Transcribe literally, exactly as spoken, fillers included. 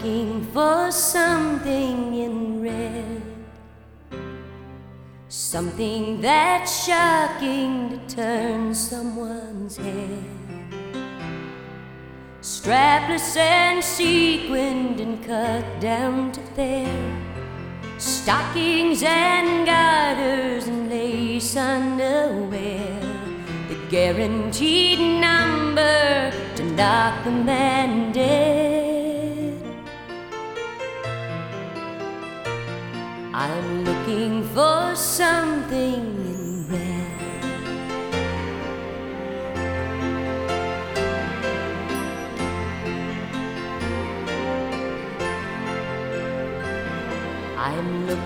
looking for something in red, something that's shocking to turn someone's head. Strapless and sequined and cut down to there, stockings and garters and lace underwear, the guaranteed number to knock the man dead. I'm looking for something in red. I'm looking